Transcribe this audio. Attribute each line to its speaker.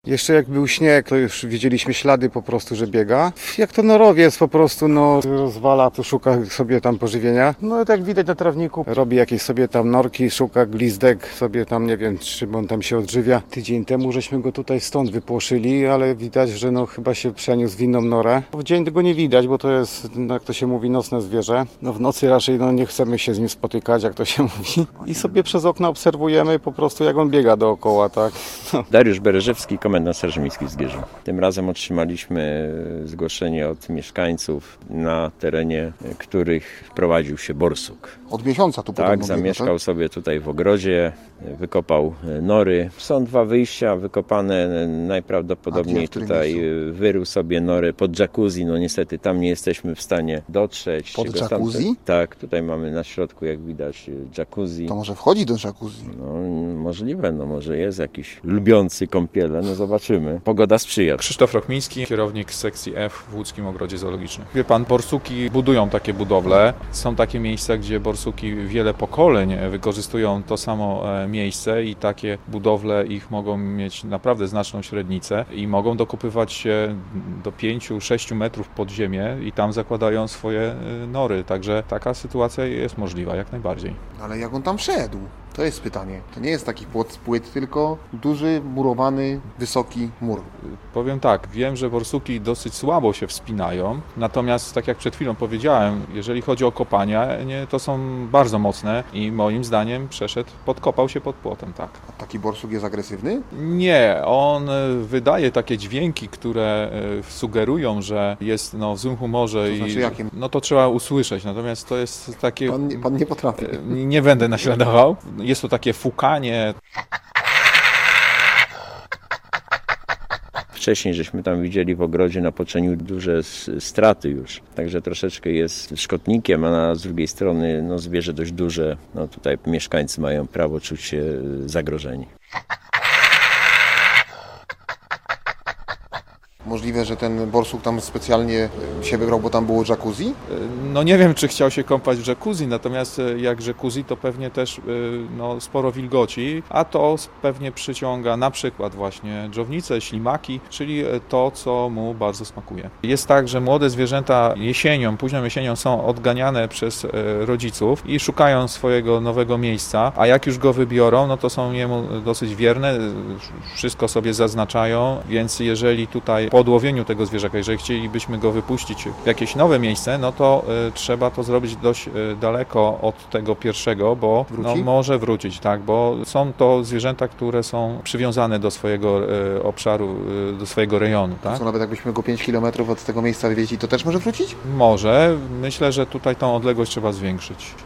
Speaker 1: Jeszcze jak był śnieg, to już widzieliśmy ślady po prostu, że biega. Jak to norowiec po prostu, rozwala, to szuka sobie tam pożywienia. No tak widać na trawniku, robi jakieś sobie tam norki, szuka glizdek, sobie tam nie wiem, czym on tam się odżywia. Tydzień temu żeśmy go tutaj stąd wypłoszyli, ale widać, że chyba się przeniósł w inną norę. W dzień tego nie widać, bo to jest, jak to się mówi, nocne zwierzę. W nocy raczej nie chcemy się z nim spotykać, jak to się mówi. I sobie przez okno obserwujemy po prostu, jak on biega dookoła, tak.
Speaker 2: Dariusz Bereżewski, komendant Straży Miejskiej w Zgierzu. Tym razem otrzymaliśmy zgłoszenie od mieszkańców, na terenie których wprowadził się borsuk.
Speaker 3: Od miesiąca tu podobno
Speaker 2: Tak,
Speaker 3: biega,
Speaker 2: zamieszkał
Speaker 3: tak?
Speaker 2: sobie tutaj w ogrodzie, wykopał nory. Są 2 wyjścia wykopane, najprawdopodobniej
Speaker 3: A w którym
Speaker 2: tutaj
Speaker 3: miejscu?
Speaker 2: wyrył sobie nory pod jacuzzi. Niestety tam nie jesteśmy w stanie dotrzeć.
Speaker 3: Pod
Speaker 2: Czego
Speaker 3: jacuzzi?
Speaker 2: Tak, tutaj mamy na środku, jak widać, jacuzzi.
Speaker 3: To może wchodzi do jacuzzi?
Speaker 2: Możliwe, może jest jakiś lubiący kąpiele, zobaczymy. Pogoda sprzyja.
Speaker 4: Krzysztof Rochmiński, kierownik sekcji F w Łódzkim Ogrodzie Zoologicznym. Wie pan, borsuki budują takie budowle. Są takie miejsca, gdzie borsuki wiele pokoleń wykorzystują to samo miejsce i takie budowle ich mogą mieć naprawdę znaczną średnicę i mogą dokopywać się do 5-6 metrów pod ziemię i tam zakładają swoje nory. Także taka sytuacja jest możliwa jak najbardziej.
Speaker 3: Ale jak on tam wszedł? To jest pytanie. To nie jest taki płot z płyt, tylko duży, murowany, wysoki mur.
Speaker 4: Powiem tak, wiem, że borsuki dosyć słabo się wspinają, natomiast tak jak przed chwilą powiedziałem, jeżeli chodzi o kopania, to są bardzo mocne i moim zdaniem podkopał się pod płotem, tak.
Speaker 3: A taki borsuk jest agresywny?
Speaker 4: Nie, on wydaje takie dźwięki, które sugerują, że jest w złym humorze.
Speaker 3: To znaczy jakie?
Speaker 4: To trzeba usłyszeć, natomiast to jest takie...
Speaker 3: Pan nie potrafi.
Speaker 4: Nie będę naśladował. Jest to takie fukanie.
Speaker 2: Wcześniej żeśmy tam widzieli w ogrodzie na poczeniu duże straty już. Także troszeczkę jest szkodnikiem, a z drugiej strony zwierzę dość duże. Tutaj mieszkańcy mają prawo czuć się zagrożeni.
Speaker 3: Możliwe, że ten borsuk tam specjalnie się wybrał, bo tam było jacuzzi?
Speaker 4: Nie wiem, czy chciał się kąpać w jacuzzi, natomiast jak jacuzzi, to pewnie też sporo wilgoci, a to pewnie przyciąga na przykład właśnie dżownice, ślimaki, czyli to, co mu bardzo smakuje. Jest tak, że młode zwierzęta późną jesienią są odganiane przez rodziców i szukają swojego nowego miejsca, a jak już go wybiorą, to są jemu dosyć wierne, wszystko sobie zaznaczają, więc jeżeli tutaj po odłowieniu tego zwierzaka, jeżeli chcielibyśmy go wypuścić w jakieś nowe miejsce, to trzeba to zrobić dość daleko od tego pierwszego, bo może wrócić, tak, bo są to zwierzęta, które są przywiązane do swojego obszaru, do swojego rejonu. Tak?
Speaker 3: Co nawet jakbyśmy go 5 km od tego miejsca wywieźli, to też może wrócić?
Speaker 4: Może. Myślę, że tutaj tą odległość trzeba zwiększyć.